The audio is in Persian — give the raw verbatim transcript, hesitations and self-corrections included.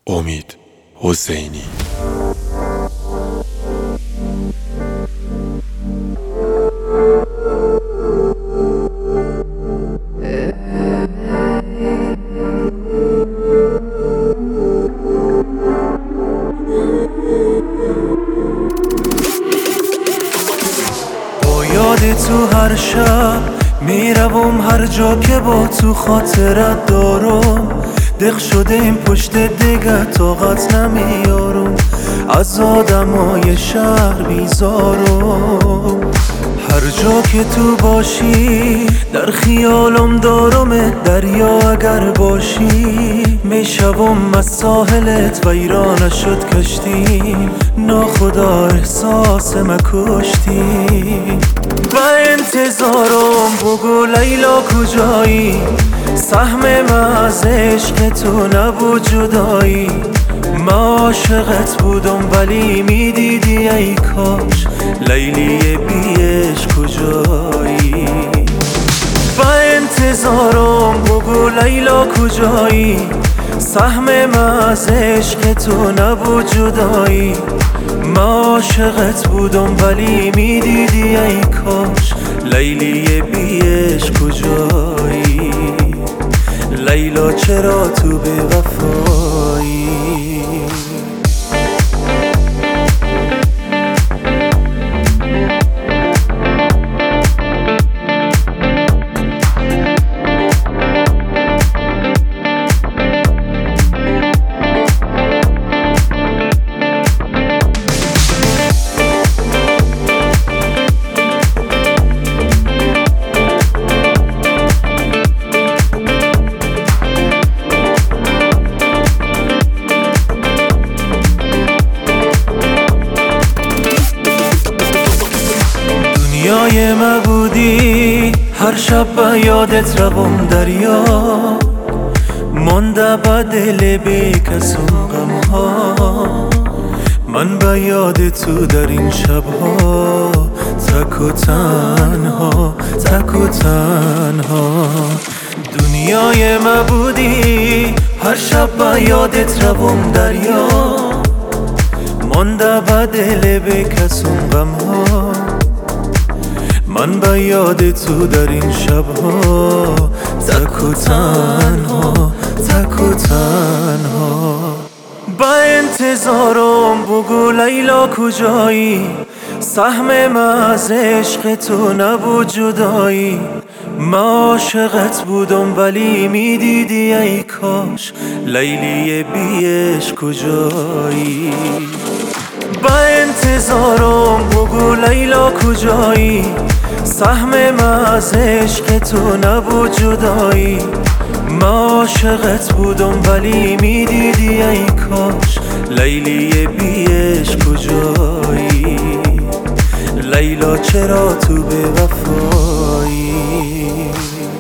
امید حسینی. با یاد تو هر شب میروم، هر جا که با تو خاطرت دارم. دق شده این پشت دیگه طاقت نمیارم، از آدمای شهر بیزارم. هر جا که تو باشی در خیالم دارم، دریا اگر باشی میشوم از ساحلت ویران شد کشتی. ناخدا احساس مکشتی و انتظارم، بگو لیلا کجایی؟ سهم من از عشق تو نبود جدایی. من عاشقت بودم ولی میدیدی ای کاش لیلی بیش کجایی؟ و انتظارم، بگو لیلا کجایی؟ سهم من از عشق تو نبود جدایی. من عاشقت بودم ولی میدیدی ای کاش لیلی بیش کجایی؟ لیلا چرا تو به وفایی؟ دنیای ما بودی، هر شب با یادت روم دریا. مانده با دل بی کسون غمها، من با یاد تو در این شبها تک و تنها، تک و تنها. دنیای ما بودی، هر شب با یادت روم دریا. مانده با دل بی کسون غمها، من با یاد تو در این شبها تک و تنها، تک و تنها. با انتظارم، بگو لیلا کجایی؟ سهم من از عشق تو نبود جدایی. من عاشقت بودم ولی میدیدی ای کاش لیلی بیش کجایی؟ با انتظارم، بگو لیلا کجایی؟ سهم من از عشق تو نبود جدایی. من عاشقت بودم ولی میدیدی ای کاش لیلی بیش کجایی؟ لیلا چرا تو به وفایی؟